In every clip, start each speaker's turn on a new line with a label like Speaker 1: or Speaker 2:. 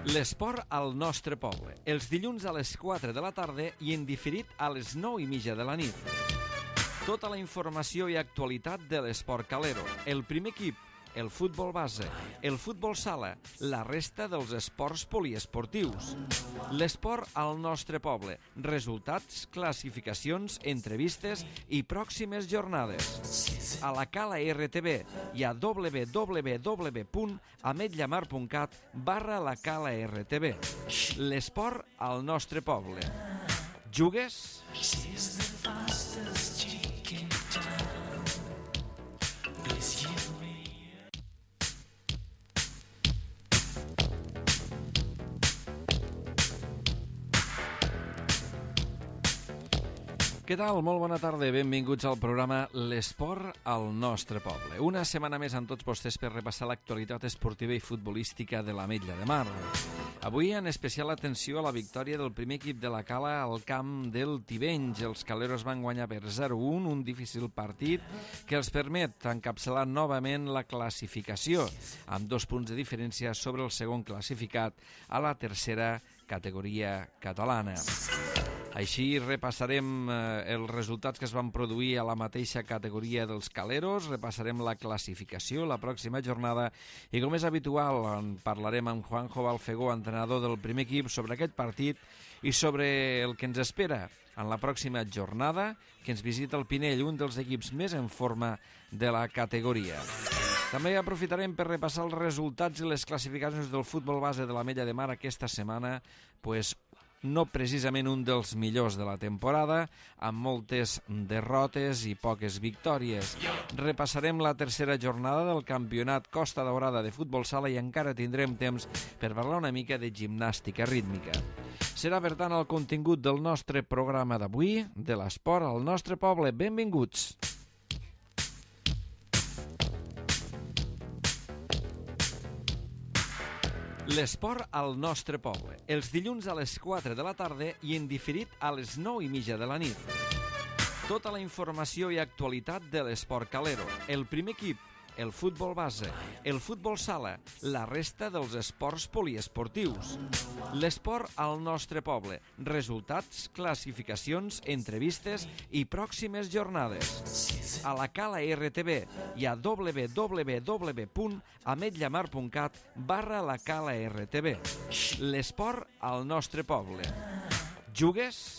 Speaker 1: L'esport al nostre poble, els dilluns a les 4 de la tarda i en diferit a les 9:30 de la nit. Tota la informació i actualitat de l'esport calero, el primer equip, el futbol base, el futbol sala, la resta dels esports poliesportius. L'esport al nostre poble, resultats, classificacions, entrevistes i pròximes jornades. A la Cala RTV i a www.ametllamar.cat/la Cala RTV. L'esport al nostre poble. Jugues? Què tal? Molt bona tarda. Benvinguts al programa L'esport al nostre poble. Una setmana més amb tots vostès per repassar l'actualitat esportiva i futbolística de l'Ametlla de Mar. Avui, en especial atenció a la victòria del primer equip de la Cala al camp del Tivenys. Els caleros van guanyar per 0-1, un difícil partit que els permet encapçalar novament la classificació, amb 2 punts de diferència sobre el segon classificat a la tercera categoria catalana. Així repassarem els resultats que es van produir a la mateixa categoria dels caleros, repassarem la classificació, la pròxima jornada i, com és habitual, en parlarem amb Juanjo Balfegó, entrenador del primer equip, sobre aquest partit i sobre el que ens espera en la pròxima jornada, que ens visita el Pinell, un dels equips més en forma de la categoria. També aprofitarem per repassar els resultats i les classificacions del futbol base de l'Ametlla de Mar aquesta setmana, no precisament un dels millors de la temporada, amb moltes derrotes i poques victòries. Repassarem la tercera jornada del campionat Costa Daurada de futbol sala i encara tindrem temps per parlar una mica de gimnàstica rítmica. Serà, per tant, el contingut del nostre programa d'avui, de l'esport al nostre poble. Benvinguts! L'esport al nostre poble, els dilluns a les 4 de la tarda i en diferit a les 9:30 de la nit. Tota la informació i actualitat de l'esport calero, el primer equip, el futbol base, el futbol sala, la resta dels esports poliesportius. L'esport al nostre poble, resultats, classificacions, entrevistes i pròximes jornades. A la Cala RTV i a www.ametllamar.cat/la Cala RTV. L'esport al nostre poble. Jugues?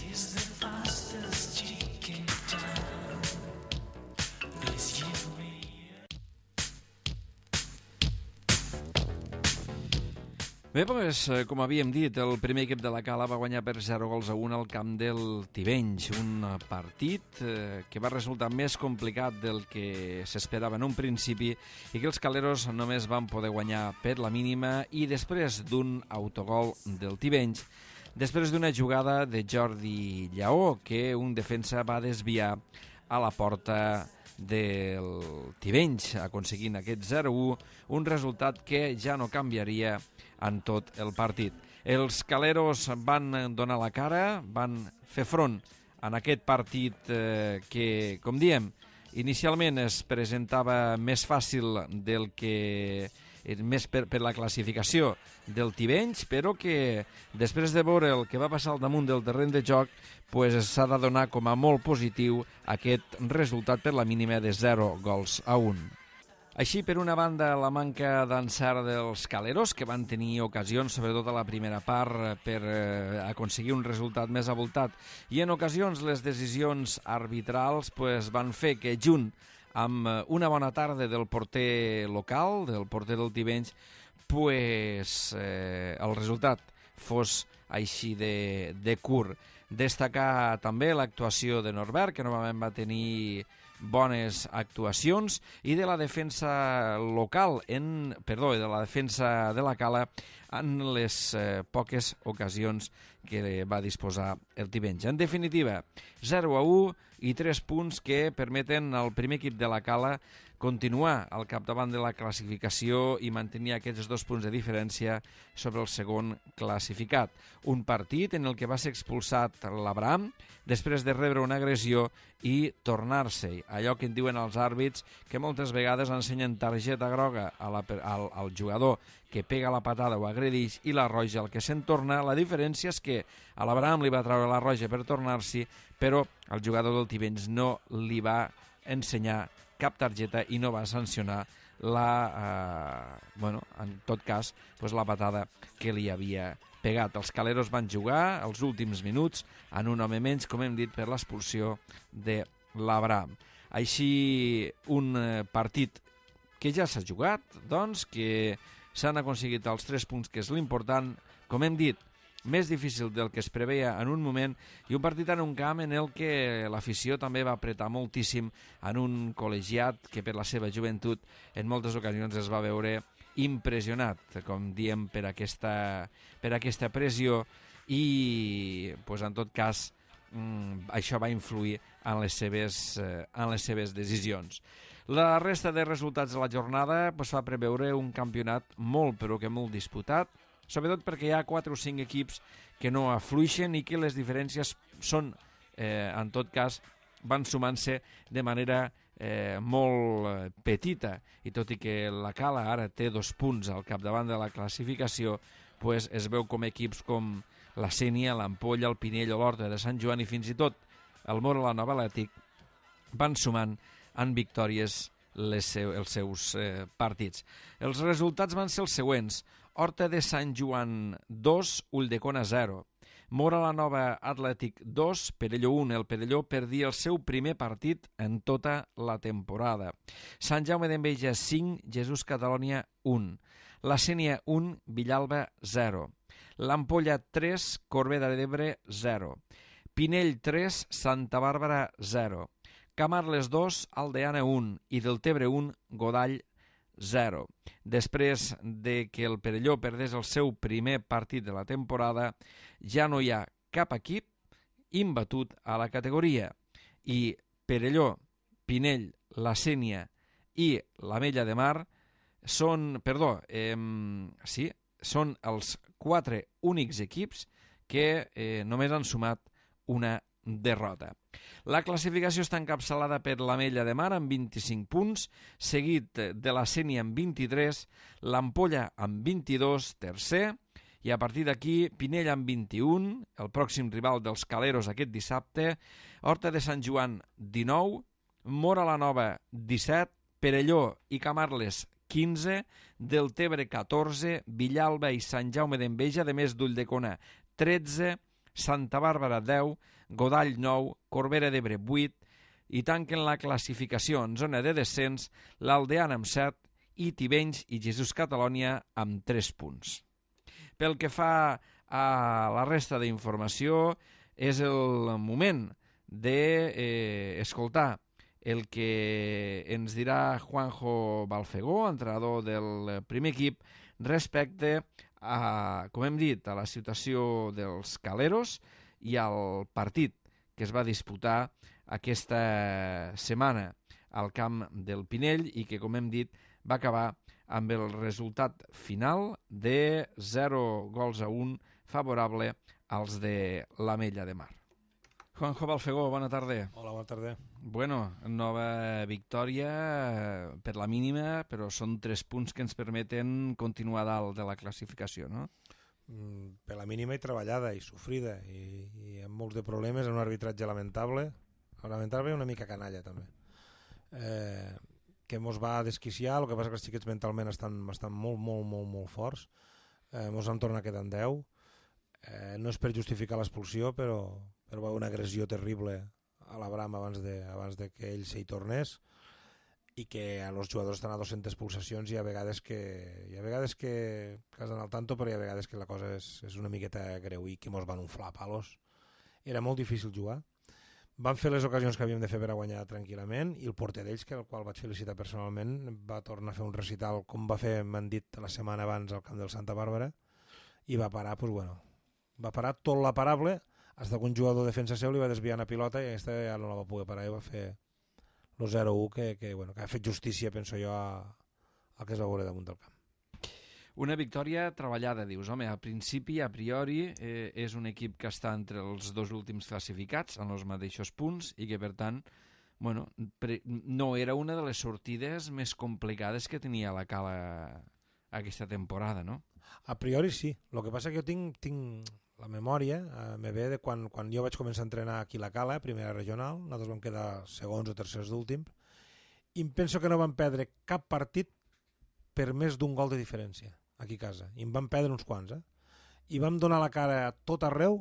Speaker 1: Bé, doncs, com havíem dit, el primer equip de la Cala va guanyar per 0-1 al camp del Tivenys, un partit que va resultar més complicat del que s'esperava en un principi i que els caleros només van poder guanyar per la mínima i després d'un autogol del Tivenys, després d'una jugada de Jordi Lleó que un defensa va desviar a la porta del Tivenys, aconseguint aquest 0-1, un resultat que ja no canviaria en tot el partit. Els caleros van donar la cara, van fer front en aquest partit que, com diem, inicialment es presentava més fàcil del que més per la classificació del Tivenys, però que després de veure el que va passar al damunt del terreny de joc, s'ha de donar com a molt positiu aquest resultat per la mínima de 0-1. Així, per una banda, la manca d'encert dels caleros, que van tenir ocasions, sobretot a la primera part, per aconseguir un resultat més avoltat, i en ocasions les decisions arbitrals van fer que, junt amb una bona tarda del porter local, del porter del Tivenys, el resultat fos així de curt. Destacar també l'actuació de Norbert, que normalment va tenir bones actuacions, i de la defensa local, de la defensa de la Cala en les poques ocasions que va disposar el Tivenys. En definitiva, 0-1 i 3 punts que permeten al primer equip de la Cala continuar al capdavant de la classificació i mantenir aquests 2 punts de diferència sobre el segon classificat. Un partit en el que va ser expulsat l'Abraham després de rebre una agressió i tornar-se allò que en diuen els àrbits, que moltes vegades ensenyen targeta groga al jugador que pega la patada o agredix i la roja el que se'n torna. La diferència és que a l'Abraham li va treure la roja per tornar-s'hi, però el jugador del Tivenys no li va ensenyar cap targeta i no va sancionar en tot cas, la patada que li havia pegat. Els caleros van jugar els últims minuts en un home menys, com hem dit, per l'expulsió de l'Abraham. Així, un partit que ja s'ha jugat, doncs, que s'han aconseguit els 3 punts, que és l'important, com hem dit, més difícil del que es preveia en un moment, i un partit en un camp en el que l'afició també va apretar moltíssim en un col·legiat que per la seva joventut en moltes ocasions es va veure impressionat, com diem, per aquesta pressió i, en tot cas, això va influir en les seves decisions. La resta de resultats de la jornada fa preveure un campionat molt, però que molt disputat, sobretot perquè hi ha 4 o 5 equips que no afluixen i que les diferències són, en tot cas, van sumant-se de manera molt petita, i tot i que la Cala ara té 2 punts al capdavant de la classificació, es veu com equips com la Sénia, l'Ampolla, el Pinell o l'Horta de Sant Joan i fins i tot el Móra la Nova Atlètic van sumant en victòries els seus partits. Els resultats van ser els següents: Horta de Sant Joan 2, Ulldecona 0. Móra la Nova Atlètic 2, Perelló 1. El Perelló perdia el seu primer partit en tota la temporada. Sant Jaume d'Enveja 5, Jesús Catalònia 1. La Sénia 1, Villalba 0. L'Ampolla 3, Corbera d'Ebre 0. Pinell 3, Santa Bàrbara 0. Camarles 2, Aldeana 1 i Deltebre 1, Godall 0. Després de que el Perelló perdés el seu primer partit de la temporada, ja no hi ha cap equip imbatut a la categoria i Perelló, Pinell, la Sénia i l'Ametlla de Mar són els 4 únics equips que només han sumat una derrota. La classificació està encapçalada per l'Ametlla de Mar amb 25 punts, seguit de la Sénia amb 23, l'Ampolla amb 22, tercer, i a partir d'aquí Pinell amb 21, el pròxim rival dels Caleros aquest dissabte, Horta de Sant Joan 19, Móra la Nova 17, Perelló i Camarles 15, Deltebre 14, Villalba i Sant Jaume d'Enveja, de més d'Ulldecona 13, Santa Bàrbara 10, Godall 9, Corbera d'Ebre 8 i tanquen la classificació en zona de descens l'Aldeana amb 7 i Tivenys i Jesús Catalònia amb 3 punts. Pel que fa a la resta d'informació, és el moment d'escoltar el que ens dirà Juanjo Balfegó, entrenador del primer equip, respecte a, com hem dit, a la situació dels Caleros i al partit que es va disputar aquesta setmana al camp del Pinell i que, com hem dit, va acabar amb el resultat final de 0-1 favorable als de l'Ametlla de Mar. Juanjo Balfegó, bona tarda.
Speaker 2: Hola, bona tarda.
Speaker 1: Bueno, nova victòria per la mínima, però són 3 punts que ens permeten continuar dalt de la classificació, no?
Speaker 2: Per la mínima i treballada i sofrida i amb molts de problemes, en un arbitratge lamentable i una mica canalla també, que mos va desquiciar. El que passa que els xiquets mentalment estan molt forts, mos han tornat quedant 10. No és per justificar l'expulsió, però va haver una agressió terrible a l'Abraham abans de que ell s'hi tornés, i que els jugadors estan a 200 pulsacions i hi ha vegades que casen al tanto, però hi ha vegades que la cosa és una miqueta greu i que mos van unflar a palos. Era molt difícil jugar. Van fer les ocasions que havíem de fer per a guanyar tranquil·lament, i el porter d'ells, el qual vaig felicitar personalment, va tornar a fer un recital com va fer, m'han dit, la setmana abans al camp del Santa Bàrbara, i va parar, va parar tot la parable, fins que un jugador de defensa seu li va desviar una pilota i aquesta ja no la va poder parar i va fer el 0-1 que ha fet justícia, penso jo, al que es va veure damunt del camp.
Speaker 1: Una victòria treballada, dius. Home, a principi, a priori, és un equip que està entre els 2 últims classificats, en els mateixos punts, i que, per tant, bueno, no era una de les sortides més complicades que tenia la Cala aquesta temporada, no?
Speaker 2: A priori sí. El que passa que jo tinc la memòria, me ve de quan jo vaig començar a entrenar aquí a la Cala, primera regional, nosaltres vam quedar segons o tercers d'últim, i em penso que no vam perdre cap partit per més d'un gol de diferència aquí a casa. I en vam perdre uns quants, I vam donar la cara a tot arreu,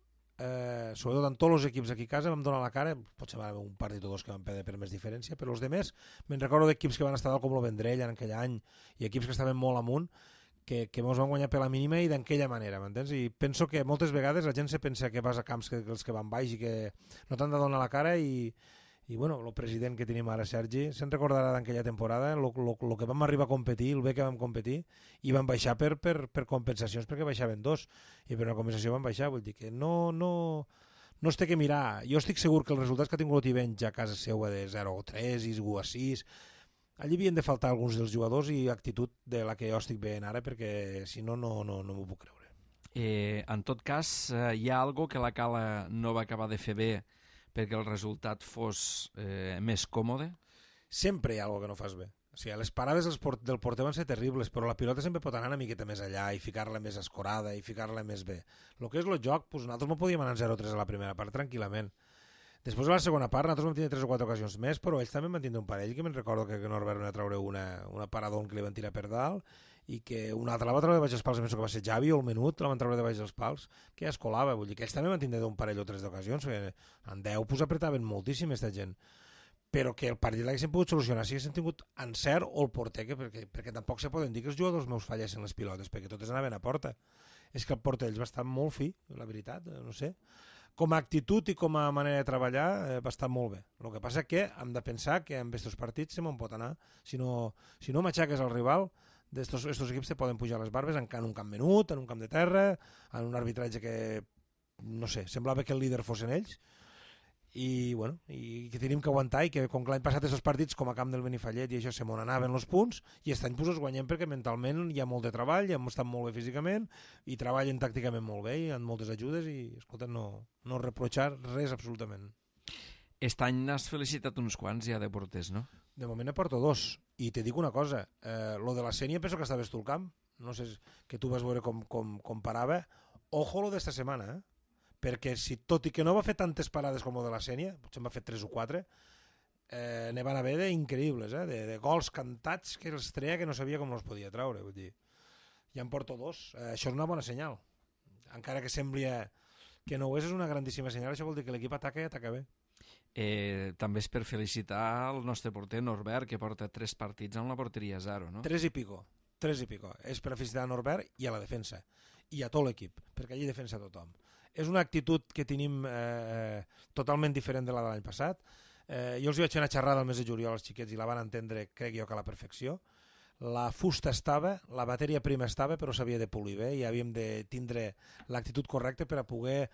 Speaker 2: sobretot en tots els equips aquí a casa, vam donar la cara, potser va haver un partit o dos que vam perdre per més diferència, però els demés, me'n recordo d'equips que van estar dalt com el Vendrell en aquell any, i equips que estaven molt amunt, que ens van guanyar per la mínima i d'aquella manera, m'entens? I penso que moltes vegades la gent se pensa que vas a camps que els que van baix i que no t'han de donar la cara i bueno, el president que tenim ara, Sergi, se'n recordarà d'aquella temporada, el que vam arribar a competir, el bé que vam competir, i vam baixar per compensacions perquè baixaven dos, i per una compensació vam baixar, vull dir que no es té que mirar. Jo estic segur que els resultats que ha tingut Ivenc a casa seva de 0-3 i 1-6, allí havien de faltar alguns dels jugadors i actitud de la que jo estic veient ara, perquè si no, no m'ho puc creure.
Speaker 1: En tot cas, hi ha algo que la Cala no va acabar de fer bé perquè el resultat fos més còmode?
Speaker 2: Sempre hi ha alguna que no fas bé. O sigui, les parades del porter van ser terribles, però la pilota sempre pot anar una miqueta més allà i ficar-la més escorada i ficar-la més bé. El que és el joc, doncs nosaltres no podíem anar 0-3 a la primera part tranquil·lament. Després a la segona part nosaltres vam tenir 3 o 4 ocasions més, però ells també van tindre un parell que me'n recordo que Norbert va treure una paradón que li van tirar per dalt i que una altra la va treure de baix dels pals, penso que va ser Javi o el Menut, la van treure de baix dels pals, que ja es colava, vull dir que ells també van tindre un parell o 3 d'ocasions, en 10 pues apretaven moltíssim aquesta gent, però que el partit l'haguessin pogut solucionar si haguessin tingut encert o el porter, perquè tampoc se poden dir que els jugadors meus fallessin les pilotes, perquè totes anaven a porta. És que el porter ells va estar molt fi, la veritat, no sé. Com a actitud i com a manera de treballar va estar molt bé. El que passa que hem de pensar que en aquests partits se me'n pot anar. Si no m'aixaques al rival, estos equips te poden pujar les barbes en un camp menut, en un camp de terra, en un arbitratge que, no sé, semblava que el líder fossin ells, i bueno, i que tenim que aguantar, i que com que l'any passat aquests partits com a camp del Benifallet i això se m'on anaven els punts, i aquest any pues, els guanyem perquè mentalment hi ha molt de treball, hem estat molt bé físicament i treballen tàcticament molt bé i han moltes ajudes i escolta, no reprochar res absolutament.
Speaker 1: Aquest any n'has felicitat uns quants ja de porters, no?
Speaker 2: De moment ne porto 2, i te dic una cosa, lo de la Sènia penso que estaves tu al camp, no sé, que tu vas veure com parava, ojo lo d'esta setmana, perquè si tot i que no va fer tantes parades com lo de la Sènia, potser en va fer 3 o 4, ne van haver d'increïbles, de gols cantats que els treia que no sabia com els podia treure, vull dir, ja en porto 2, això és una bona senyal, encara que sembli que no ho és una grandíssima senyal, això vol dir que l'equip ataca i ataca bé.
Speaker 1: També és per felicitar el nostre porter Norbert, que porta 3 partits amb la porteria 0, no?
Speaker 2: 3 i pico. És per felicitar a Norbert i a la defensa, i a tot l'equip, perquè allí defensa tothom. És una actitud que tenim totalment diferent de la de l'any passat. Jo els vaig fer una xerrada al mes de juliol als xiquets i la van entendre, crec jo, que a la perfecció. La fusta estava, la matèria prima estava, però s'havia de polir bé i havíem de tindre l'actitud correcta per a poder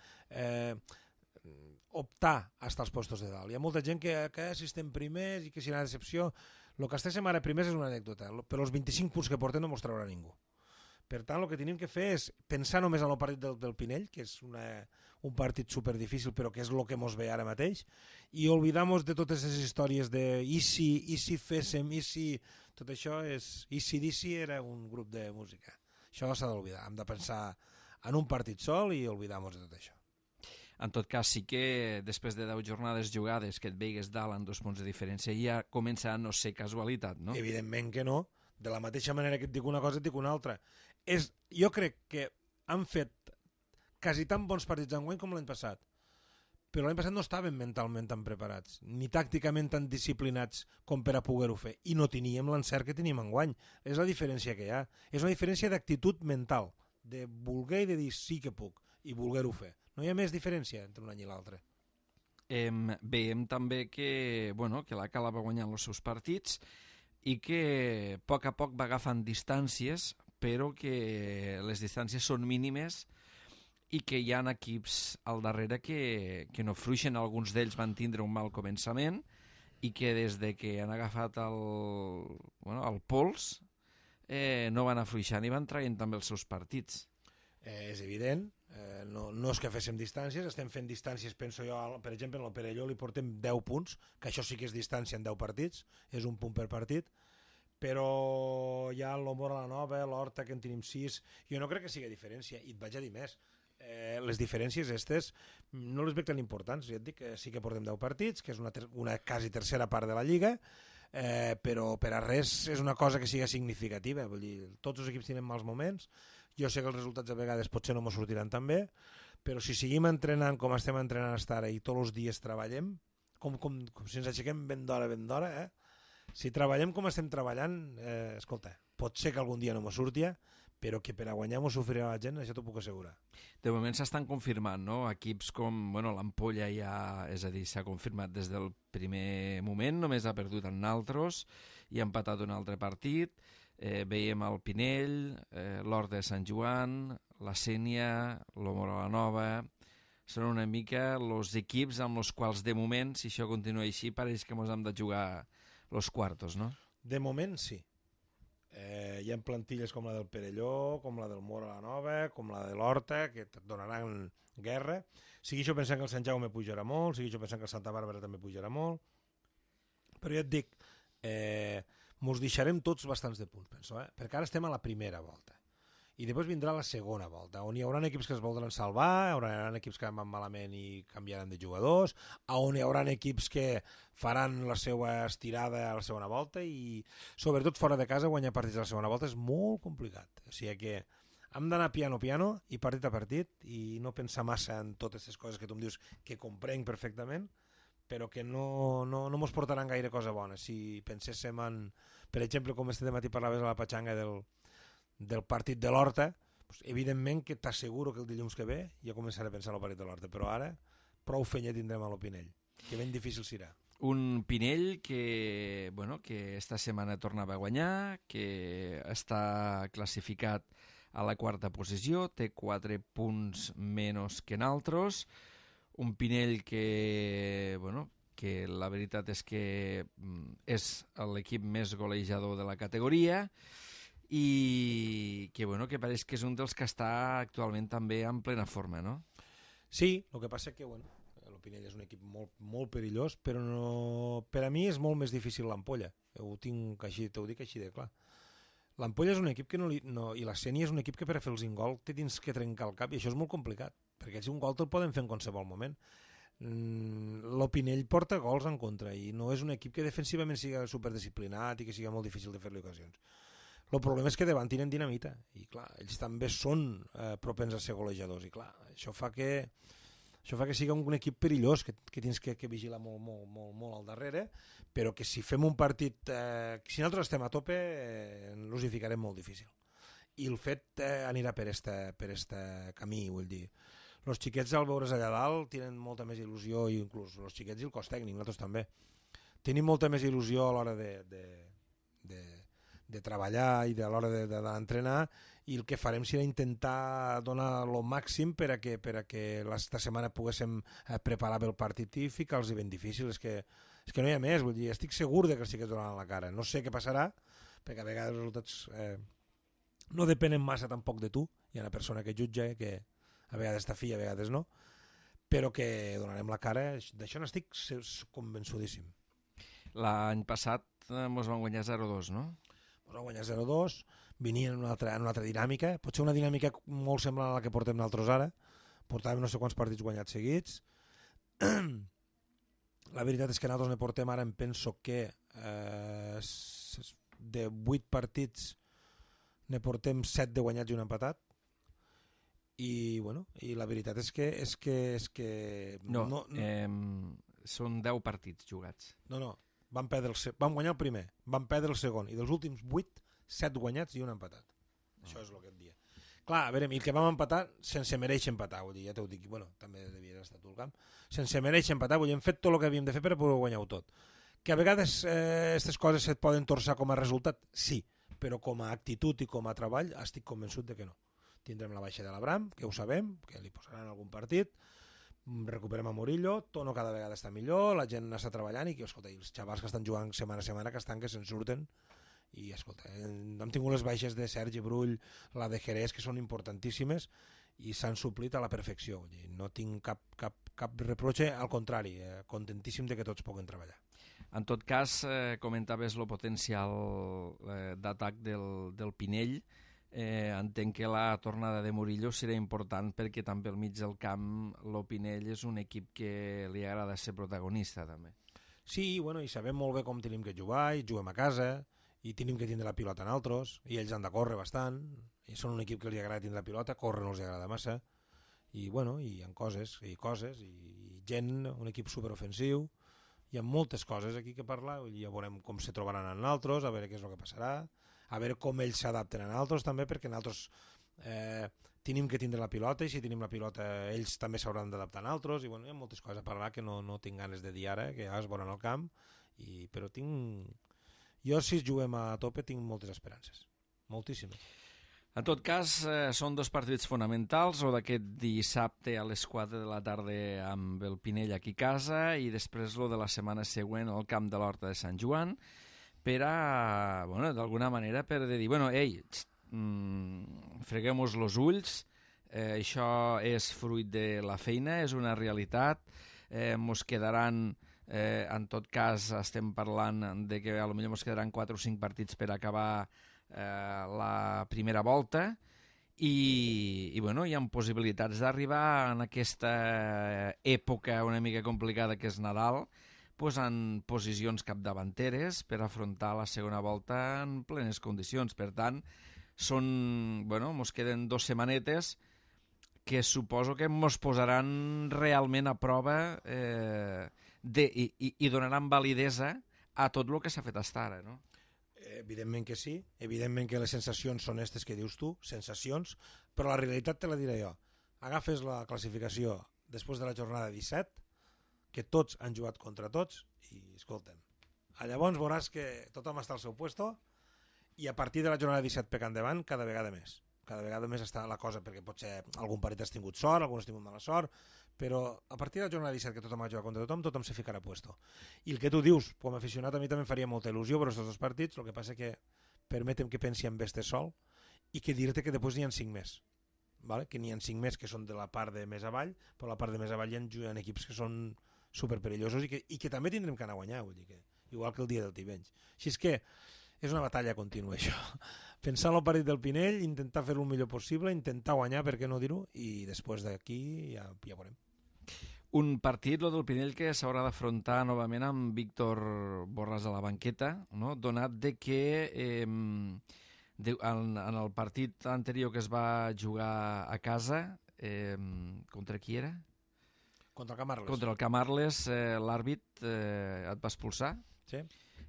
Speaker 2: optar a estar als postos de dalt. Hi ha molta gent que si estem primers i que si hi ha una decepció, el que estéssim ara primers és una anècdota, però els 25 punts que porten no mos traurà ningú. Per tant, el que tenim que fer és pensar només en el partit del Pinell, que és un partit superdifícil, però que és el que mos ve ara mateix, i oblidar-nos de totes les històries de i si féssim, i si... Tot això és... I si DC era un grup de música. Això s'ha d'oblidar. Hem de pensar en un partit sol i oblidar-nos de tot això.
Speaker 1: En tot cas, sí que després de 10 jornades jugades que et veigues dalt en 2 punts de diferència ja comença a no ser casualitat, no?
Speaker 2: Evidentment que no. De la mateixa manera que et dic una cosa et dic una altra. Jo crec que han fet quasi tan bons partits enguany com l'any passat, però l'any passat no estaven mentalment tan preparats ni tàcticament tan disciplinats com per a poder-ho fer, i no teníem l'encert que teníem enguany. És la diferència que hi ha, és una diferència d'actitud mental, de voler i de dir sí que puc i voler-ho fer. No hi ha més diferència entre un any i l'altre.
Speaker 1: Veiem també que la Cala va guanyant els seus partits i que a poc va agafant distàncies, però que les distàncies són mínimes i que hi ha equips al darrere que no fluixen. Alguns d'ells van tindre un mal començament i que des de que han agafat el pols no van afluixant i van traient també els seus partits.
Speaker 2: És evident, no és que féssim distàncies, estem fent distàncies, penso jo, per exemple, en el Perelló li portem 10 punts, que això sí que és distància en 10 partits, és un punt per partit, però ja l'Omor a la Nova, l'Horta, que en tenim 6, jo no crec que sigui diferència, i et vaig a dir més. Les diferències aquestes no les veig tan importants, ja et dic que sí que portem 10 partits, que és una quasi tercera part de la Lliga, però per a res és una cosa que sigui significativa, vull dir, tots els equips tenen mals moments, jo sé que els resultats a vegades potser no m'ho sortiran tan bé, però si seguim entrenant com estem entrenant fins ara i tots els dies treballem, com si ens aixequem ben d'hora, si treballem com estem treballant, escolta, pot ser que algun dia no m'ho surti, però que per a guanyar m'ho sofrirà la gent, això t'ho puc assegurar.
Speaker 1: De moment s'estan confirmant, no? Equips com l'Ampolla ja, és a dir, s'ha confirmat des del primer moment, només ha perdut en altres i ha empatat un altre partit. Veiem el Pinell, l'Hort de Sant Joan, la Sénia, l'Omor a la Nova. Són una mica els equips amb els quals, de moment, si això continua així, pareix que ens hem de jugar los quartos, no?
Speaker 2: De moment, sí. Hi ha plantilles com la del Perelló, com la del Mor a la Nova, com la de l'Horta, que et donaran guerra. Segueixo pensant que el Sant Jaume pujarà molt, segueixo pensant que el Santa Bàrbara també pujarà molt, però ja et dic, mos deixarem tots bastants de punts, penso, perquè ara estem a la primera volta i després vindrà la segona volta, on hi haurà equips que es voldran salvar, hi haurà equips que van malament i canviaran de jugadors, on hi haurà equips que faran la seva estirada a la segona volta i sobretot fora de casa guanyar partits a la segona volta és molt complicat, o sigui que hem d'anar piano i partit a partit i no pensar massa en totes aquestes coses que tu em dius que comprenc perfectament, però que no mos portaran gaire cosa bona. Si penséssim en, per exemple, com este matí parlaves a la patxanga del partit de l'Horta, doncs, evidentment que t'asseguro que el dilluns que ve ja començaré a pensar en el partit de l'Horta, però ara prou feina tindrem a l'Opinell, que ben difícil serà.
Speaker 1: Un Pinell que esta setmana tornava a guanyar, que està classificat a la quarta posició, té 4 punts menys que naltros. Un Pinell que la veritat és que és l'equip més golejador de la categoria i que pareix que és un dels que està actualment també en plena forma, no?
Speaker 2: Sí, el que passa que el Pinell és un equip molt, molt perillós, però no, per a mi és molt més difícil l'Ampolla, t'ho dic així de clar. L'Ampolla és un equip que i la Sénia és un equip que per a fer els gol té dins que trencar el cap i això és molt complicat, perquè si un gol te'l poden fer en qualsevol moment. L'Opinell porta gols en contra i no és un equip que defensivament sigui superdisciplinat i que sigui molt difícil de fer-li ocasions. El problema és que davant tenen dinamita i clar, ells també són propens a ser golejadors i clar, això fa que sigui un equip perillós que tens que vigilar molt, molt, molt, molt al darrere, però que si fem un partit si nosaltres estem a tope ens hi ficarem molt difícil i el fet anirà per este camí, vull dir. Els xiquets al veure's allà dalt tenen molta més il·lusió i inclús els xiquets i el cos tècnic, nosaltres també tenim molta més il·lusió a l'hora de treballar i a l'hora d'entrenar i el que farem serà intentar donar el màxim per a que esta setmana poguéssim preparar bé el partit i ficar-los ben difícil, és que no hi ha més, vull dir, estic segur que els xiquets donaran la cara, no sé què passarà perquè a vegades els resultats no depenen massa tampoc de tu, hi ha una persona que jutja que a vegades està fi, a vegades no, però que donarem la cara, d'això n'estic convençudíssim.
Speaker 1: L'any passat ens van guanyar 0-2, no?
Speaker 2: Ens van guanyar 0-2, venien en una altra dinàmica, pot ser una dinàmica molt semblant a la que portem nosaltres ara, portàvem no sé quants partits guanyats seguits, la veritat és que nosaltres ne portem ara, em penso que de 8 partits ne portem 7 de guanyats i un empatat, i la veritat és que
Speaker 1: són 10 partits jugats.
Speaker 2: No, vam guanyar el primer, vam perdre el segon i dels últims 8, 7 guanyats i un empatat. Això és el que et dia. Clar, a veure, i el que vam empatar sense mereixer empatar, vull dir, ja t'ho dic, també devia haver estat al camp, sense mereixer empatar, vull dir, hem fet tot el que havíem de fer per a poder guanyar-ho tot. Que a vegades aquestes coses et poden torçar com a resultat, sí, però com a actitud i com a treball estic convençut de que no. Tindrem la baixa de l'Abram, que ho sabem, que li posaran algun partit, recuperem a Murillo, Tono cada vegada està millor, la gent està treballant i que, escolta, els xavals que estan jugant setmana a setmana que se'n surten i escolta, hem tingut les baixes de Sergi Brull, la de Jerez, que són importantíssimes i s'han suplit a la perfecció. Vull dir, no tinc cap reproche, al contrari, contentíssim de que tots puguen treballar.
Speaker 1: En tot cas, comentaves el potencial d'atac del Pinell. Entenc que la tornada de Murillo serà important perquè també al mig del camp el Pinell és un equip que li agrada ser protagonista també.
Speaker 2: Sí, bueno, i sabem molt bé com tenim que jugar, i juguem a casa, i tenim que tindre la pilota en altres, i ells han de córrer bastant, i són un equip que els agrada tindre la pilota, córrer no els agrada massa, i bueno, i hi ha coses, i gent, un equip superofensiu, hi ha moltes coses aquí que parlar, i ja veurem com se trobaran en altres, a veure què és el que passarà, a veure com ells s'adapten en altres també, perquè en altres tenim que tindre la pilota, i si tenim la pilota ells també s'hauran d'adaptar en altres, i bueno, hi ha moltes coses a parlar que no tinc ganes de dir ara, que ja es veuran al camp, però jo si juguem a tope tinc moltes esperances, moltíssimes.
Speaker 1: En tot cas, són dos partits fonamentals, el d'aquest dissabte a les 4 de la tarda amb el Pinell aquí a casa i després el de la setmana següent al camp de l'Horta de Sant Joan, per a, bueno, d'alguna manera, per dir, bueno, ei, freguem-nos els ulls, això és fruit de la feina, és una realitat, mos quedaran, en tot cas estem parlant de que potser mos quedaran 4 o 5 partits per acabar la primera volta i bueno, hi ha possibilitats d'arribar en aquesta època una mica complicada que és Nadal, pues, en posicions capdavanteres per afrontar la segona volta en plenes condicions. Per tant, mos queden 2 setmanetes que suposo que mos posaran realment a prova i donaran validesa a tot el que s'ha fet fins ara, no?
Speaker 2: Evidentment que sí, evidentment que les sensacions són aquestes que dius tu, sensacions, però la realitat te la diré jo. Agafes la classificació després de la jornada 17, que tots han jugat contra tots, i escolten, llavors veuràs que tothom està al seu puesto, i a partir de la jornada 17 pecant endavant, cada vegada més està la cosa, perquè potser algun partit has tingut sort, algun has tingut mala sort, però a partir de la jornada 17 que tothom ha jugat contra tothom se ficarà a puesto. I el que tu dius, com a aficionat, a mi també em faria molta il·lusió per aquests 2 partits, el que passa que permetem que pensi en este sol i que dir-te que després n'hi ha 5 més. Vale? Que n'hi ha 5 més que són de la part de més avall, però a la part de més avall hi ha equips que són superperillosos i que també tindrem que anar a guanyar, vull dir que, igual que el dia del Tivenys. Així és que és una batalla contínua, això. Pensar en el partit del Pinell, intentar fer-lo el millor possible, intentar guanyar, per què no dir-ho, i després d'aquí ja veurem.
Speaker 1: Un partit, el del Pinell, que s'haurà d'afrontar novament amb Víctor Borràs a la banqueta, no? Donat de que en el partit anterior que es va jugar a casa, contra qui era?
Speaker 2: Contra el Camarles.
Speaker 1: Contra el Camarles, l'àrbit et va expulsar.
Speaker 2: Sí.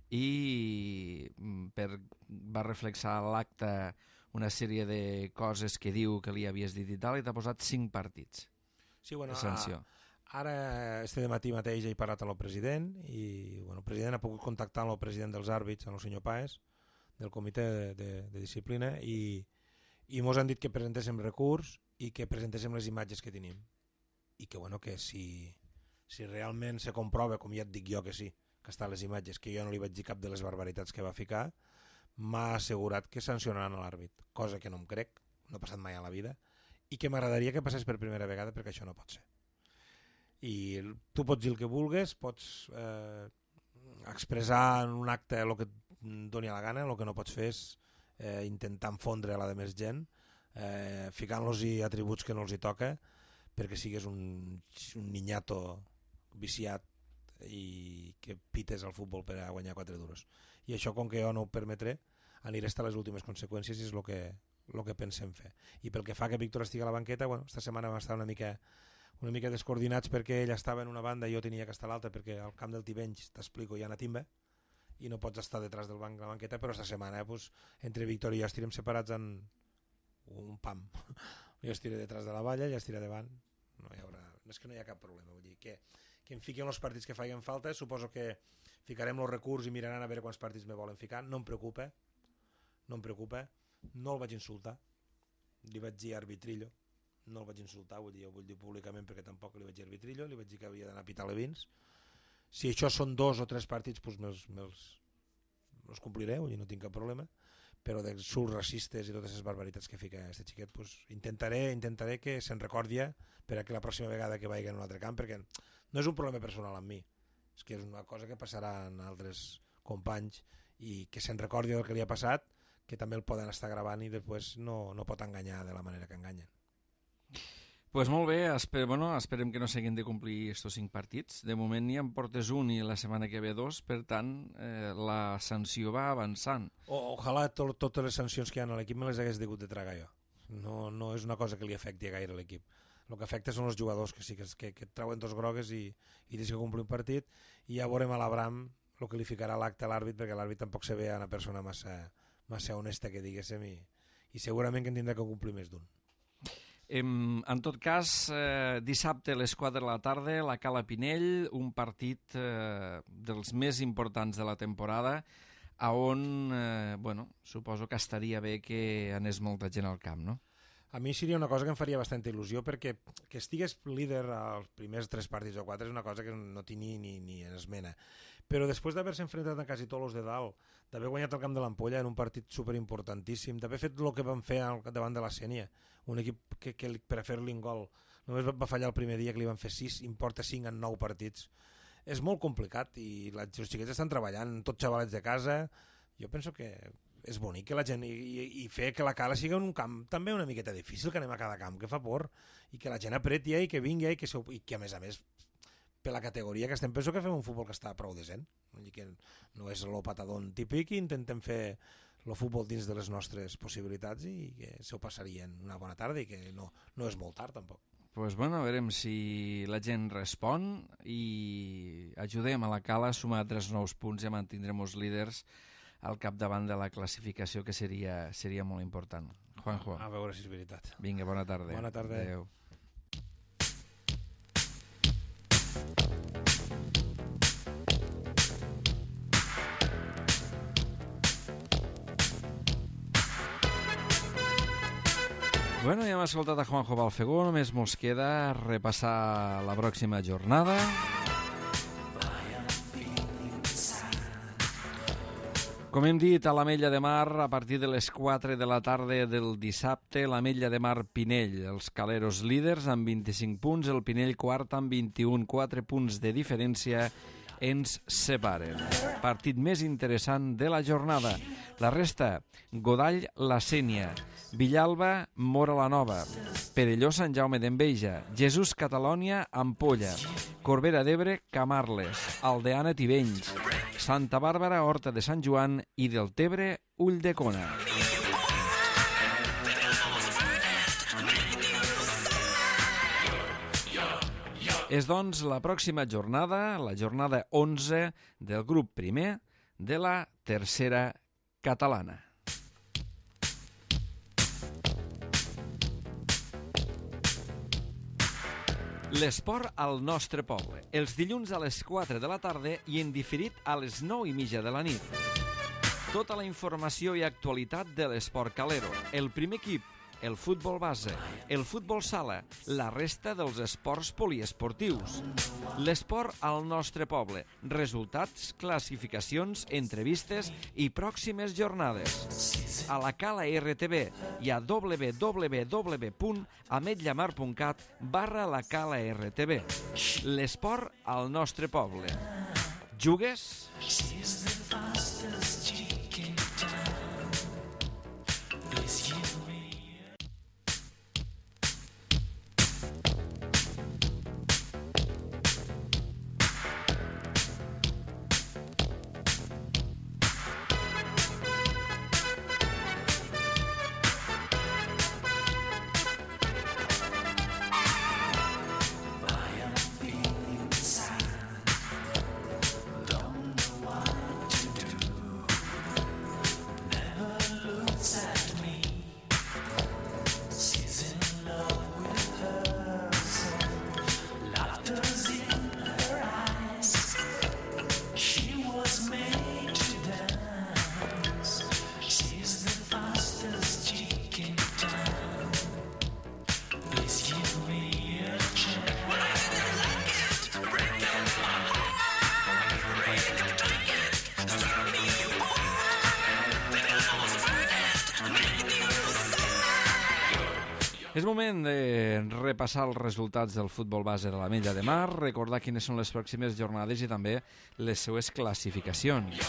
Speaker 1: I va reflexar a l'acte una sèrie de coses que diu que li havies dit i tal, i t'ha posat 5 partits.
Speaker 2: Sí, bueno,
Speaker 1: de sanció.
Speaker 2: Ara, este matí mateix he parlat amb el president, i bueno, el president ha pogut contactar amb el president dels àrbits, amb el senyor Paes, del comitè de disciplina, i mos han dit que presentéssim recurs i que presentéssim les imatges que tenim. I que, bueno, que si realment se comprova, com ja et dic jo que sí, que estan les imatges, que jo no li vaig dir cap de les barbaritats que va ficar, m'ha assegurat que sancionaran l'àrbit, cosa que no em crec, no ha passat mai a la vida, i que m'agradaria que passés per primera vegada, perquè això no pot ser. I tu pots dir el que vulgues, pots expressar en un acte el que et doni la gana, el que no pots fer és intentar enfondre a la de més gent, ficant-los-hi atributs que no els hi toca, perquè sigues un niñato viciat i que pites al futbol per a guanyar 4 duros. I això, com que jo no ho permetré, aniré hasta les últimes conseqüències, i és el que pensem fer. I pel que fa que Víctor estigui a la banqueta, bueno, esta setmana vam estar una mica descoordinats, perquè ell estava en una banda i jo tenia que estar a l'altra, perquè al camp del Tivenys, t'explico, hi ha una timba i no pots estar detrás del banc de la banqueta, però esta setmana pues, entre Víctor i jo estirem separats en un pam. Jo estiré detrás de la valla, ella estirà davant, és que no hi ha cap problema, vull dir que em fiquen els partits que facin falta, suposo que ficarem els recurs i miraran a veure quants partits me volen ficar, no em preocupa, no el vaig insultar, li vaig dir arbitrillo, no el vaig insultar, ho vull dir públicament perquè tampoc li vaig dir arbitrillo, li vaig dir que havia d'anar a pitar Levins. Si això són 2 o 3 partits, doncs los compliré, vull dir, no tinc cap problema, però d'insults racistes i totes les barbaritats que fica este xiquet, pues, intentaré que se'n recordi per a que la pròxima vegada que vagi en un altre camp, perquè no és un problema personal amb mi, és que és una cosa que passarà en altres companys i que se'n recordi del que li ha passat, que també el poden estar gravant i després no pot enganyar de la manera que enganyen.
Speaker 1: Pues molt bé, esperem que no s'hagin de complir estos 5 partits. De moment n'hi en portes un i la setmana que ve 2, per tant, la sanció va avançant.
Speaker 2: Ojalà totes les sancions que hi ha a l'equip me les hagués hagut de tragar jo. No és una cosa que li afecti gaire a l'equip. El que afecta són els jugadors que sí que treuen 2 grogues i tens que complir un partit, i ja veurem a l'Abram el que li ficarà l'acte a l'àrbit, perquè l'àrbit tampoc se ve una persona massa honesta, que diguéssim, i segurament que en tindrà que complir més d'un.
Speaker 1: En tot cas, dissabte a les 4 de la tarda, la Cala Pinell, un partit dels més importants de la temporada, on suposo que estaria bé que anés molta gent al camp, no?
Speaker 2: A mi seria una cosa que em faria bastanta il·lusió, perquè que estigués líder als primers 3 partits o 4 és una cosa que no tinc ni en esmena. Però després d'haver-se enfrontat a quasi tots els de dalt, d'haver guanyat el camp de l'Ampolla en un partit superimportantíssim, d'haver fet el que van fer davant de la Sénia, un equip que per a fer-li un gol només va fallar el primer dia, que li van fer 6, importa 5 en 9 partits. És molt complicat i els xiquets estan treballant, tots xavalets de casa. Jo penso que és bonic que la gent i fer que la Cala sigui un camp també una miqueta difícil, que anem a cada camp, que fa por, i que la gent apreti i que vingui i que a més per la categoria que estem, penso que fem un futbol que està prou decent, vull dir que no és el patadón típic, i intentem fer el futbol dins de les nostres possibilitats i que se ho passarien una bona tarda i que no és molt tard tampoc.
Speaker 1: Pues veurem si la gent respon i ajudem a la Cala a sumar 3 nous punts i a mantindrem els líders al capdavant de la classificació, que seria molt important. Juanjo.
Speaker 2: A veure si és veritat.
Speaker 1: Vinga, bona tarda.
Speaker 2: Bona tarda.
Speaker 1: Adéu. Bueno, ja hem escoltat a Juanjo Balfegó, només mos queda repassar la pròxima jornada. Com hem dit, a l'Ametlla de Mar, a partir de les 4 de la tarda del dissabte, l'Ametlla de Mar Pinell, els caleros líders amb 25 punts, el Pinell quart amb 21, 4 punts de diferència ens separen. Partit més interessant de la jornada. La resta, Godall, la Sénia, Villalba, Mora la Nova, Perelló, Sant Jaume d'Enveja, Jesús, Catalònia, Ampolla, Corbera d'Ebre, Camarles, Aldeana, Tivenys, Santa Bàrbara, Horta de Sant Joan i Deltebre, Ulldecona. És, doncs, la pròxima jornada, la jornada 11 del grup primer de la tercera catalana. L'esport al nostre poble, els dilluns a les 4 de la tarda i en diferit a les 9:30 de la nit. Tota la informació i actualitat de l'esport calero, el primer equip, el futbol base, el futbol sala, la resta dels esports poliesportius. L'esport al nostre poble, resultats, classificacions, entrevistes i pròximes jornades. A la Cala RTV i a www.ametllamar.cat/la Cala RTV. L'esport al nostre poble. Jugues? És moment de repassar els resultats del futbol base de l'Ametlla de Mar, recordar quines són les pròximes jornades i també les seues classificacions.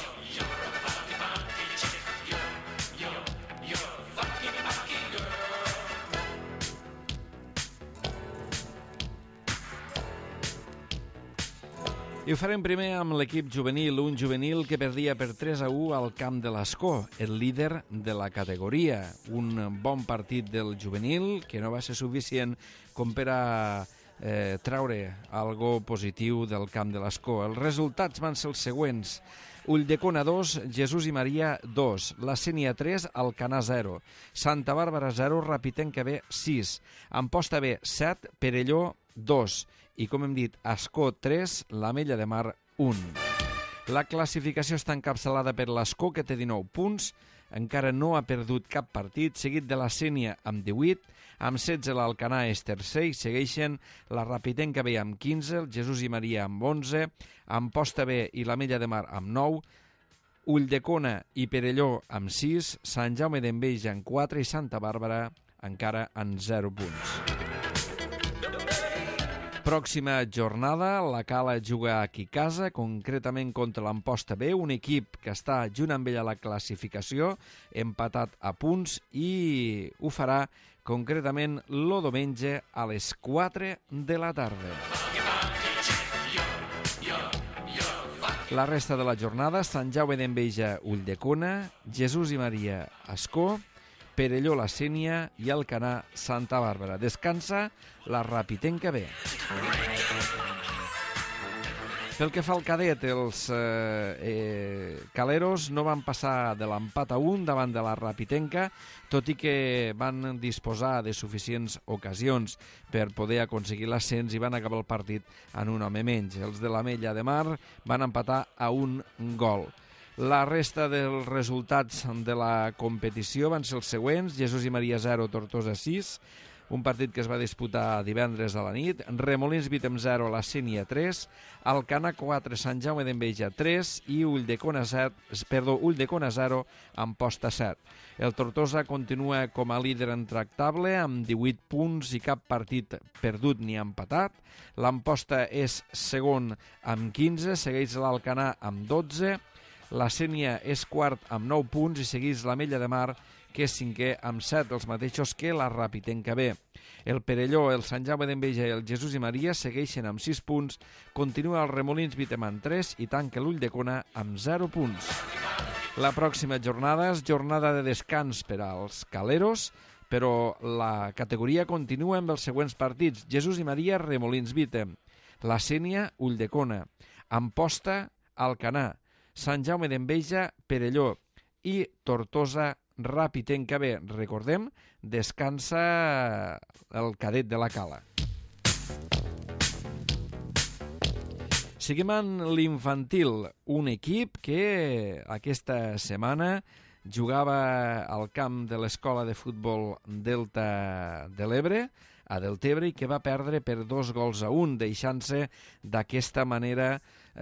Speaker 1: I ho farem primer amb l'equip juvenil, un juvenil que perdia per 3-1 al camp de l'Escó, el líder de la categoria. Un bon partit del juvenil que no va ser suficient com per a treure algo positiu del camp de l'Escó. Els resultats van ser els següents. Ulldecona 2, Jesús i Maria 2, La Sénia 3, Alcanar 0, Santa Bàrbara 0, Rapitenca B 6, Amposta B 7, Perelló 2 i, com hem dit, Ascó 3, l'Ametlla de Mar 1. La classificació està encapçalada per l'Ascó, que té 19 punts, encara no ha perdut cap partit, seguit de la Sénia amb 18, amb 16 l'Alcanar és tercer i segueixen la Rapitenca B amb 15, el Jesús i Maria amb 11, Amposta B i l'Ametlla de Mar amb 9, Ulldecona i Perelló amb 6, Sant Jaume d'Enveja amb 4 i Santa Bàrbara encara amb 0 punts. Pròxima jornada, la Cala juga aquí a casa, concretament contra l'Amposta B, un equip que està junt amb ella a la classificació, empatat a punts, i ho farà concretament el diumenge a les 4 de la tarda. La resta de la jornada, Sant Jaume d'Enveja, Ulldecona, Jesús i Maria, Ascó, Perelló, la Sénia i Alcanar, Santa Bàrbara. Descansa la Rapitenca B. Pel que fa al cadet, els caleros no van passar de l'empat a 1 davant de la Rapitenca, tot i que van disposar de suficients ocasions per poder aconseguir l'ascens i van acabar el partit en un home menys. Els de l'Ametlla de Mar van empatar a 1 gol. La resta dels resultats de la competició van ser els següents: Jesús i Maria 0, Tortosa 6, un partit que es va disputar divendres a la nit, Remolins Vítem 0, la Sénia 3, Alcanar 4, Sant Jaume d'Enveja 3 i Ulldecona 0, Amposta 7. El Tortosa continua com a líder intractable amb 18 punts i cap partit perdut ni empatat. L'Amposta és segon amb 15, segueix l'Alcanar amb 12, la Sénia és quart amb 9 punts i segueix l'Ametlla de Mar, que és cinquè amb 7, els mateixos que la Rapitenca B. El Perelló, el Sant Jaume d'Enveja i el Jesús i Maria segueixen amb 6 punts, continua el Remolins Vítem amb 3 i tanca l'Ulldecona amb 0 punts. La pròxima jornada és jornada de descans per als caleros, però la categoria continua amb els següents partits: Jesús i Maria, Remolins Vítem, la Sénia, Ulldecona, Amposta, Alcanar, Sant Jaume d'Enveja, Perelló i Tortosa, Rapitenca B. Recordem, descansa el cadet de la Cala. Seguim amb l'infantil, un equip que aquesta setmana jugava al camp de l'Escola de Futbol Delta de l'Ebre, a Deltebre, i que va perdre per 2-1, deixant-se d'aquesta manera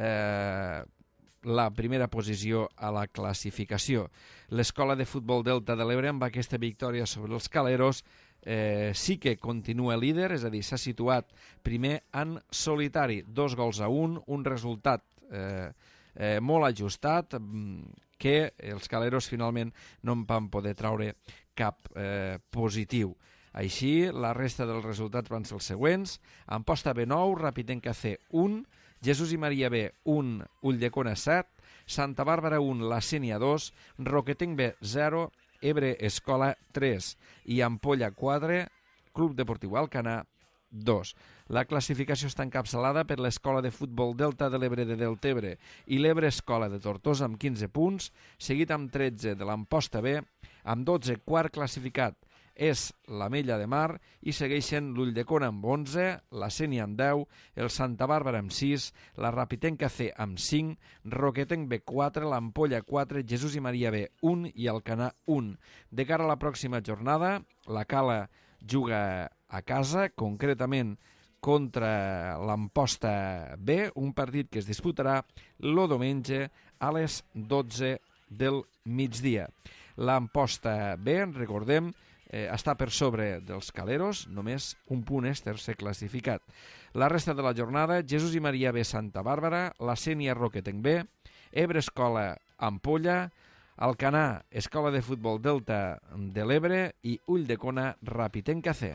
Speaker 1: la primera posició a la classificació. L'Escola de Futbol Delta de l'Ebre, amb aquesta victòria sobre els caleros, sí que continua líder, és a dir, s'ha situat primer en solitari, 2-1, un resultat molt ajustat, que els caleros finalment no en van poder traure cap positiu. Així, la resta dels resultats van ser els següents: Amposta B 9, Rapitenca C 1, Jesús i Maria B 1, Ulldecona 7, Santa Bàrbara 1, la Sénia 2, Roquetenc B 0, Ebre Escola 3 i Ampolla 4, Club Deportiu Alcanar 2. La classificació està encapçalada per l'Escola de Futbol Delta de l'Ebre de Deltebre i l'Ebre Escola de Tortosa amb 15 punts, seguit amb 13 de l'Amposta B, amb 12 quart classificat és l'Ametlla de Mar i segueixen l'Ulldecona amb 11, la Sénia amb 10, el Santa Bàrbara amb 6, la Rapitenca C amb 5, Roquetenc B 4, l'Ampolla 4, Jesús i Maria B 1 i Alcanar 1. De cara a la pròxima jornada, la Cala juga a casa, concretament contra l'Amposta B, un partit que es disputarà el diumenge a les 12 del migdia. L'Amposta B, recordem, està per sobre dels Caleros, només un punt és tercer classificat. La resta de la jornada, Jesús i Maria B, Santa Bàrbara, la Sénia Roquetenc B, Ebre Escola Ampolla, Alcanar Escola de Futbol Delta de l'Ebre i Ulldecona Rapitenca C.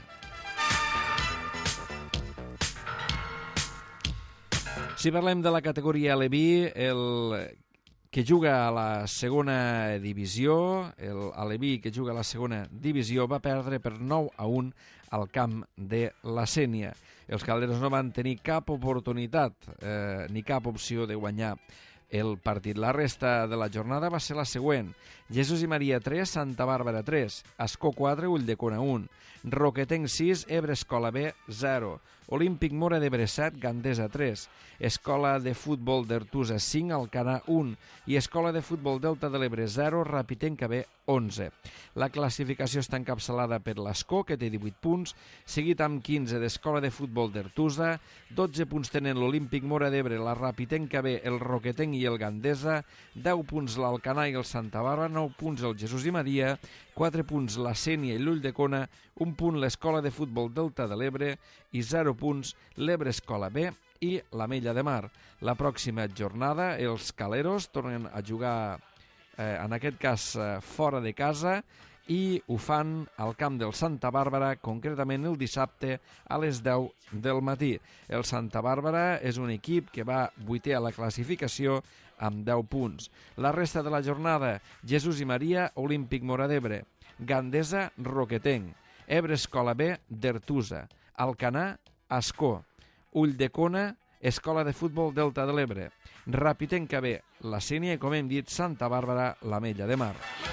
Speaker 1: Si parlem de la categoria Aleví, el que juga a la segona divisió, l'Aleví que juga a la segona divisió va perdre per 9-1 al camp de la Sénia. Els Calderos no van tenir cap oportunitat ni cap opció de guanyar el partit. La resta de la jornada va ser la següent: Jesús i Maria 3, Santa Bàrbara 3, Ascó 4, Ulldecona 1, Roquetenc 6, Ebre Escola B 0, Olímpic Móra d'Ebre 7, Gandesa 3, Escola de Futbol d'Artusa 5, Alcanar 1 i Escola de Futbol Delta de l'Ebre 0, Rapitenca B 11. La classificació està encapçalada per l'Ascó, que té 18 punts, seguit amb 15 d'Escola de Futbol d'Artusa, 12 punts tenen l'Olímpic Móra d'Ebre, la Rapitenca B, el Roquetenc i el Gandesa, 10 punts l'Alcanar i el Santa Bàrbara, 9 punts el Jesús i Maria, 4 punts la Sénia i l'Ulldecona, 1 punt l'Escola de Futbol Delta de l'Ebre i 0 punts l'Ebre Escola B i l'Ametlla de Mar. La pròxima jornada els Caleros tornen a jugar, en aquest cas fora de casa, i ho fan al camp del Santa Bàrbara, concretament el dissabte a les 10 del matí. El Santa Bàrbara és un equip que va vuitè a la classificació amb 10 punts. La resta de la jornada, Jesús i Maria, Olímpic Móra d'Ebre, Gandesa, Roquetenc, Ebre Escola B, d'Artusa, Alcanar, Ascó, Ulldecona, Escola de Futbol Delta de l'Ebre, Rapitenca B, la Sénia i, com hem dit, Santa Bàrbara, l'Ametlla de Mar.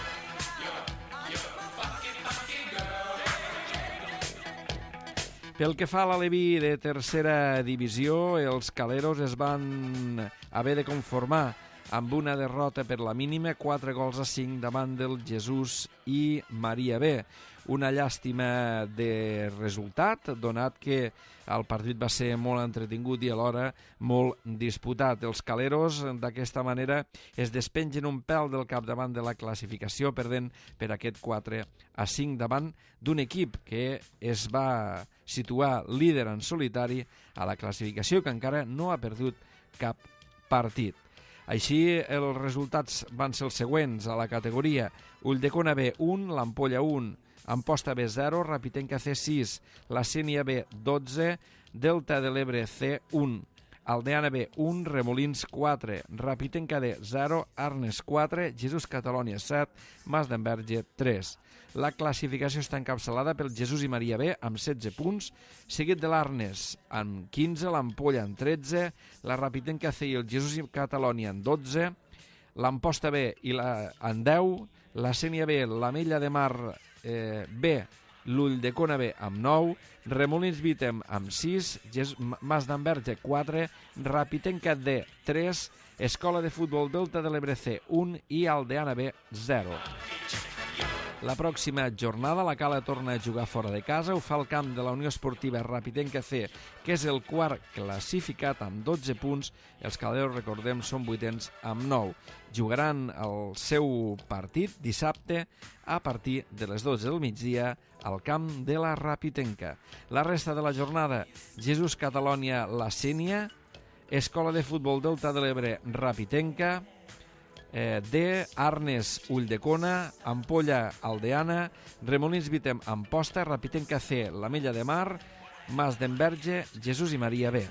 Speaker 1: Pel que fa a l'Aleví de tercera divisió, els Caleros es van haver de conformar amb una derrota per la mínima, 4-5 davant del Jesús i Maria B. Una llàstima de resultat, donat que el partit va ser molt entretingut i alhora molt disputat. Els Caleros, d'aquesta manera, es despengen un pèl del capdavant de la classificació, perdent per aquest 4-5 davant d'un equip que es va situar líder en solitari a la classificació, que encara no ha perdut cap partit. Així, els resultats van ser els següents a la categoria: Ulldecona B 1, l'Ampolla 1, Amposta B 0, Rapitenca C 6, la Sénia B 12, Delta de l'Ebre C 1, Aldeana B 1, Remolins 4, Rapitenca D 0, Arnes 4, Jesús Catalònia 7, Mas d'Enverge 3. La classificació està encapçalada pel Jesús i Maria B amb 16 punts, seguit de l'Arnes amb 15, l'Ampolla amb 13, la Rapitenca C i el Jesús i Catalònia amb 12, l'Amposta B amb 10, la Sénia B, l'Ametlla de Mar B, l'Ulldecona B amb 9, Remolins Vítem amb 6, Mas d'Enverge 4, Rapitenca D 3, Escola de Futbol Delta de l'Ebre C 1 i Aldeana B 0. La pròxima jornada la Cala torna a jugar fora de casa, ho fa al camp de la Unió Esportiva Rapitenca C, que és el quart classificat amb 12 punts. Els Caleros, recordem, són vuitens amb 9. Jugaran el seu partit dissabte a partir de les 12 del migdia al camp de la Rapitenca. La resta de la jornada, Jesús Catalònia, la Sénia, Escola de Futbol Delta de l'Ebre, Rapitenca, D, Arnes, Ulldecona, Ampolla, Aldeana, Remolins Vítem, Amposta, Rapitenca C, l'Ametlla de Mar, Mas d'Enverge, Jesús i Maria B.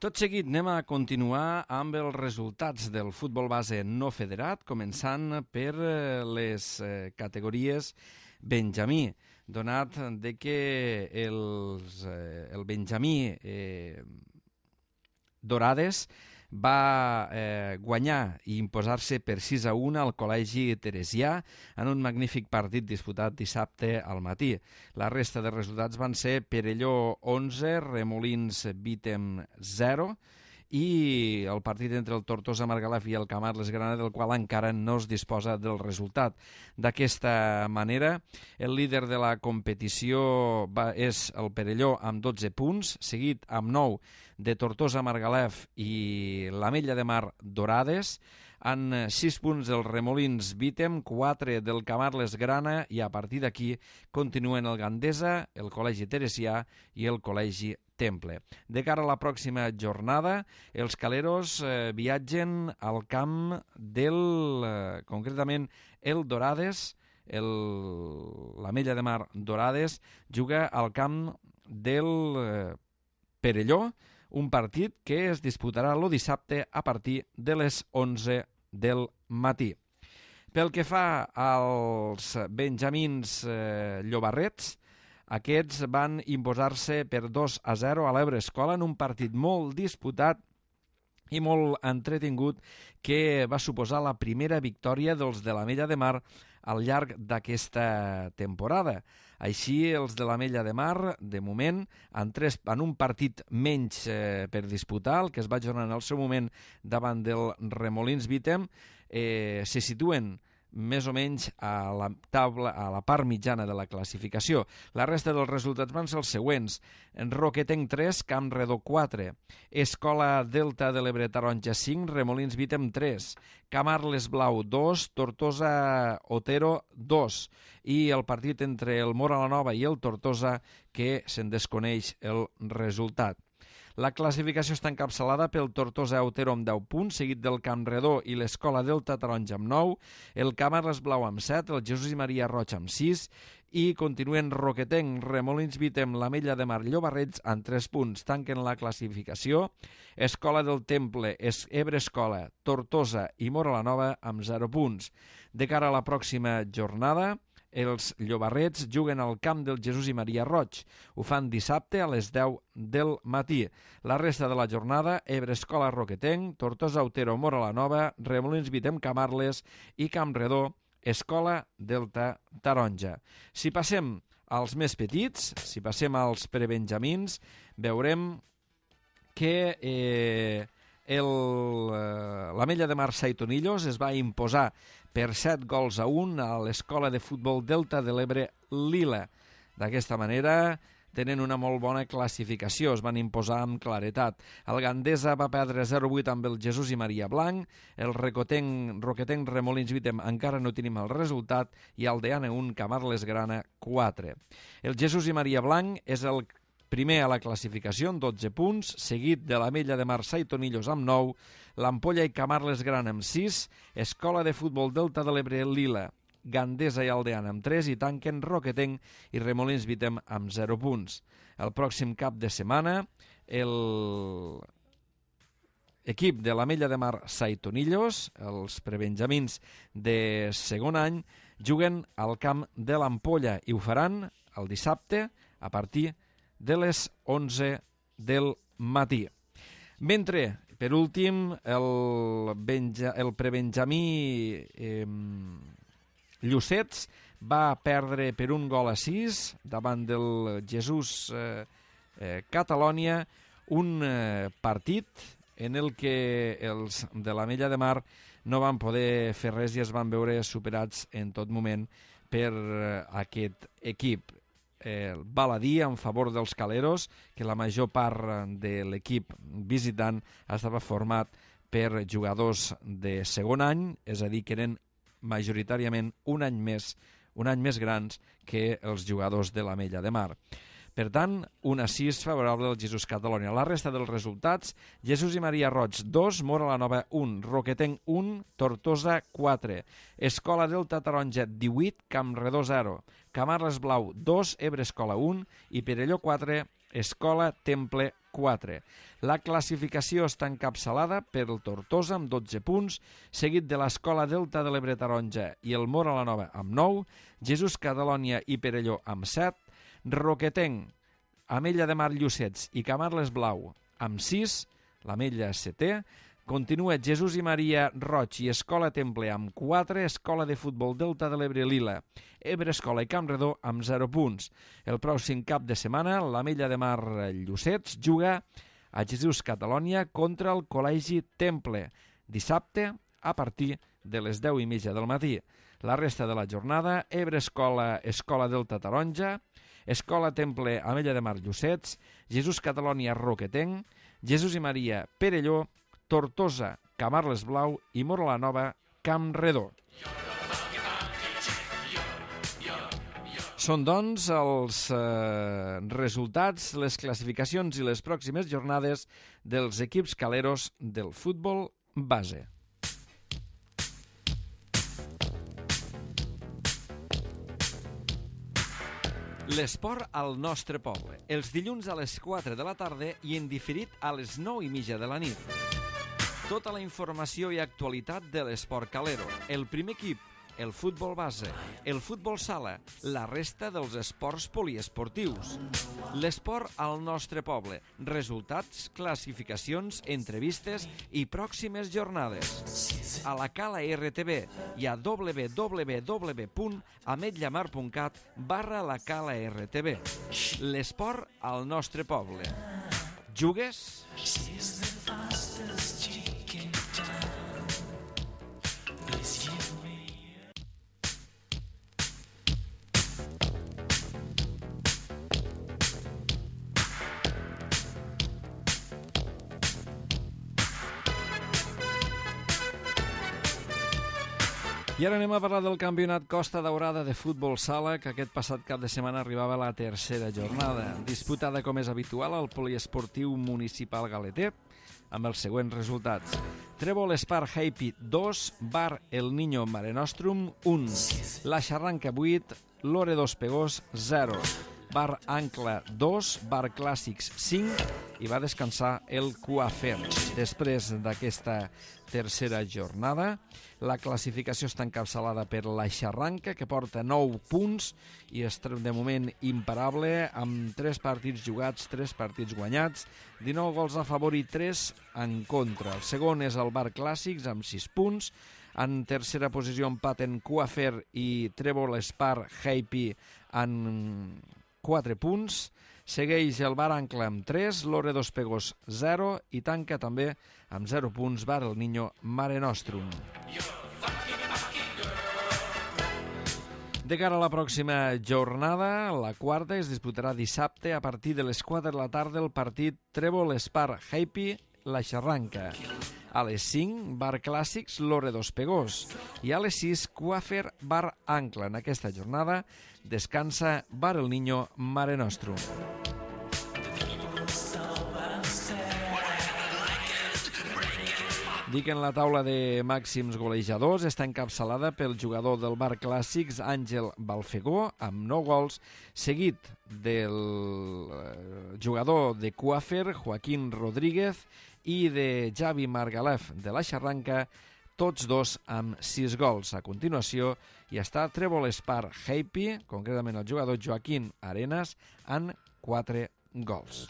Speaker 1: Tot seguit anem a continuar amb els resultats del futbol base no federat, començant per les categories Benjamí, donat de que el Benjamí Dorades va guanyar i imposar-se per 6-1 al Col·legi Teresià en un magnífic partit disputat dissabte al matí. La resta de resultats van ser Perelló 11, Remolins Vítem 0 i el partit entre el Tortosa Margalef i el Camarles Grana, del qual encara no es disposa del resultat. D'aquesta manera, el líder de la competició és el Perelló amb 12 punts, seguit amb 9 de Tortosa Margalef i l'Ametlla de Mar Dorades, en 6 punts del Remolins Vítem, 4 del Camarles Grana i a partir d'aquí continuen el Gandesa, el Col·legi Teresià i el Col·legi Temple. De cara a la pròxima jornada, els caleros viatgen al camp del, concretament, el Dorades, l'Ametlla de Mar Dorades, juga al camp del Perelló, un partit que es disputarà el dissabte a partir de les 11 del matí. Pel que fa als benjamins llobarrets, aquests van imposar-se per 2-0 a l'Ebre Escola en un partit molt disputat i molt entretingut que va suposar la primera victòria dels de l'Ametlla de Mar al llarg d'aquesta temporada. Així, els de l'Ametlla de Mar, de moment, en un partit menys per disputar, el que es va jugar en el seu moment davant del Remolins Vítem, se situen més o menys a la taula, a la part mitjana de la classificació. La resta dels resultats van ser els següents: Roquetenc 3, Camp Redó 4, Escola Delta de l'Ebre Taronja 5, Remolins Vítem 3, Camarles Blau 2, Tortosa Otero 2 i el partit entre el Móra la Nova i el Tortosa, que se'n desconeix el resultat. La classificació està encapçalada pel Tortosa Otero amb 10 punts, seguit del Camp Redó i l'Escola Delta Taronja amb 9, el Camarles Blau amb 7, el Jesús i Maria Roig amb 6 i continuen Roquetenc, Remolins Vítem, l'Ametlla de Mar Llobarrets amb 3 punts. Tanquen la classificació Escola del Temple, Ebre Escola, Tortosa i Móra la Nova amb 0 punts. De cara a la pròxima jornada, els llobarrets juguen al camp del Jesús i Maria Roig. Ho fan dissabte a les 10 del matí. La resta de la jornada, Ebre Escola Roquetenc, Tortosa Otero Móra la Nova, Remolins Vítem Camarles i Camp Redó Escola Delta Taronja. Si passem als més petits, si passem als prebenjamins, veurem que l'Ametlla de Mar Saitonillos es va imposar per 7-1 a l'Escola de Futbol Delta de l'Ebre Lila. D'aquesta manera tenen una molt bona classificació, es van imposar amb claretat. El Gandesa va perdre 0-8 amb el Jesús i Maria Blanc, el Roquetenc Remolins Vítem encara no tenim el resultat i el Deana 1, Camarles Grana 4. El Jesús i Maria Blanc és el primer a la classificació amb 12 punts, seguit de l'Ametlla de Mar Saitonillos amb 9, l'Ampolla i Camarles Grana amb 6, Escola de Futbol Delta de l'Ebre Lila, Gandesa i Aldeana amb 3 i tanquen Roquetenc i Remolins Vítem amb 0 punts. El pròxim cap de setmana, l'equip de l'Ametlla de Mar Saitonillos, els prebenjamins de segon any, juguen al camp de l'Ampolla i ho faran el dissabte a partir de les 11 del matí. Mentre, per últim, el prebenjamí Llucets va perdre per 1-6 davant del Jesús Catalònia, un partit en el que els de l'Ametlla de Mar no van poder fer res i es van veure superats en tot moment per aquest equip. Val a dir en favor dels caleros que la major part de l'equip visitant estava format per jugadors de segon any, és a dir, que eren majoritàriament un any més grans que els jugadors de l'Ametlla de Mar. Per tant, un 6 favorable al Jesús Catalònia. La resta dels resultats: Jesús i Maria Roig 2, Móra la Nova 1, Roquetenc 1, Tortosa 4, Escola Delta Taronja 18, Camp Redó 0, Camarles Blau 2, Ebre Escola 1 i Perelló 4, Escola Temple 4. La classificació està encapçalada per el Tortosa amb 12 punts, seguit de l'Escola Delta de l'Ebre Taronja i el Móra la Nova amb 9, Jesús Catalònia i Perelló amb 7, Roquetenc, Amella de Mar Llucets i Camarles Blau amb 6, l'Amella 7è, continua Jesús i Maria Roig i Escola Temple amb 4, Escola de Futbol Delta de l'Ebre Lila, Ebre Escola i Campredó amb 0 punts. El pròxim cap de setmana, l'Amella de Mar Llucets juga a Jesús Catalònia contra el Col·legi Temple, dissabte a partir de les 10:30 del matí. La resta de la jornada, Ebre Escola, Escola Delta Taronja, Escola Temple Amella de Mar Llucets, Jesús Catalònia Roquetenc, Jesús i Maria Perelló, Tortosa, Camarles Blau i Móra la Nova, Campredó. Són, doncs, els resultats, les classificacions i les pròximes jornades dels equips caleros del futbol base. L'esport al nostre poble, els dilluns a les 4 de la tarda i en diferit a les 9:30 de la nit. Tota la informació i actualitat de l'esport calero, el primer equip, el futbol base, el futbol sala, la resta dels esports poliesportius. L'esport al nostre poble, resultats, classificacions, entrevistes i pròximes jornades. A la Cala RTV i a www.ametllamar.cat/la Cala RTV. L'esport al nostre poble. Jugues? I ara anem a parlar del campionat Costa Daurada de futbol sala, que aquest passat cap de setmana arribava a la tercera jornada, disputada com és habitual al poliesportiu municipal galeter, amb els següents resultats. Trèvol Espar Happy 2, Bar El Niño Mare Nostrum 1, La Xarranca 8, Lore dos Pegós 0, Bar Ancla 2, Bar Clàssics 5 i va descansar el Coafer. Després d'aquesta tercera jornada, la classificació està encapçalada per la Xarranca, que porta 9 punts i és de moment imparable, amb 3 partits jugats, 3 partits guanyats, 19 gols a favor i 3 en contra. El segon és el Bar Clàssics, amb 6 punts. En tercera posició empaten Coafer i Trèvol Espar Happy en 4 punts. Segueix el Bar Ancla amb 3, Lore dos Pegos 0 i tanca també amb 0 punts Bar El Niño Mare Nostrum. De cara a la pròxima jornada, la quarta es disputarà dissabte a partir de les 4 de la tarda el partit Trèvol Espar Happy La Xarranca. A les 5, Bar Clàssics Lore dos Pegós i a les 6, Coafer Bar Ancla. En aquesta jornada descansa Bar El Niño Mare Nostrum. Dic en la taula de màxims golejadors està encapçalada pel jugador del Bar Clàssics Àngel Balfegó amb 9 gols, seguit del jugador de Coafer Joaquín Rodríguez i de Javi Margalef de la Xarranca, tots dos amb 6 gols. A continuació hi està Trèvol Espar Happy, concretament el jugador Joaquín Arenas, amb 4 gols.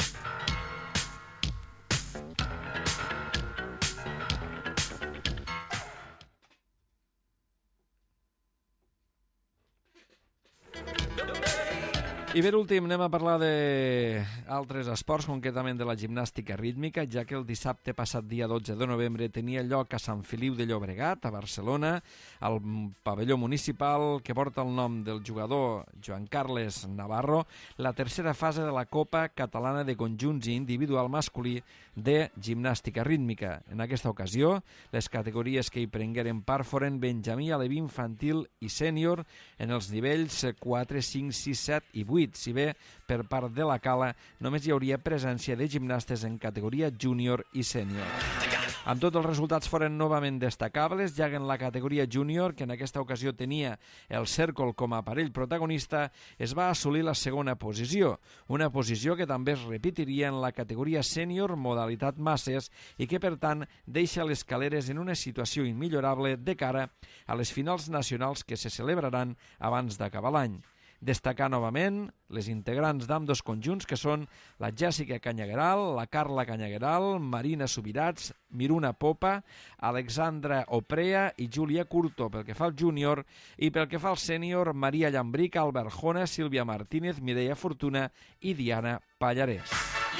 Speaker 1: I per últim anem a parlar d'altres esports, concretament de la gimnàstica rítmica, ja que el dissabte passat dia 12 de novembre tenia lloc a Sant Feliu de Llobregat, a Barcelona, al pavelló municipal que porta el nom del jugador Joan Carles Navarro, la tercera fase de la Copa Catalana de Conjunts i Individual Masculí de gimnàstica rítmica. En aquesta ocasió, les categories que hi prengueren part foren benjamí, aleví, infantil i sènior en els nivells 4, 5, 6, 7 i 8. Si bé, per part de la Cala, només hi hauria presència de gimnastes en categoria júnior i sènior. Amb tot, els resultats foren novament destacables, ja que en la categoria júnior, que en aquesta ocasió tenia el Cèrcol com a aparell protagonista, es va assolir la segona posició, una posició que també es repetiria en la categoria sènior modalitat masses i que, per tant, deixa les Caleres en una situació immillorable de cara a les finals nacionals que se celebraran abans d'acabar l'any. Destacar novament les integrants d'ambdós conjunts, que són la Jèssica Canyagueral, la Carla Canyagueral, Marina Subirats, Miruna Popa, Alexandra Oprea i Júlia Curto pel que fa al júnior, i pel que fa al sènior, Maria Llambric, Albert Jona, Sílvia Martínez, Mireia Fortuna i Diana Pallarès.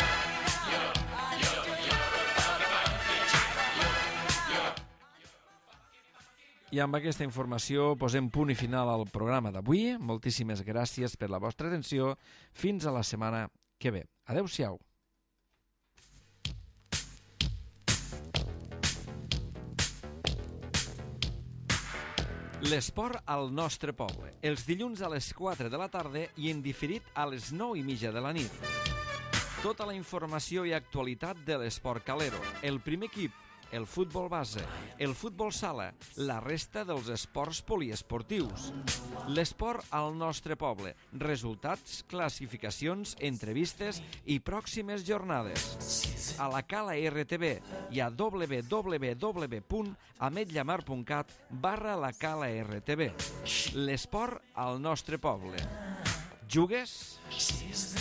Speaker 1: I amb aquesta informació posem punt i final al programa d'avui. Moltíssimes gràcies per la vostra atenció. Fins a la setmana que ve. Adéu-siau. L'esport al nostre poble. Els dilluns a les 4 de la tarda i en diferit a les 9:30 de la nit. Tota la informació i actualitat de l'esport calero. El primer equip, el futbol base, el futbol sala, la resta dels esports poliesportius. L'esport al nostre poble. Resultats, classificacions, entrevistes i pròximes jornades. A la Cala RTV i a www.ametlllamar.cat/la Cala RTV. L'esport al nostre poble. Jugues?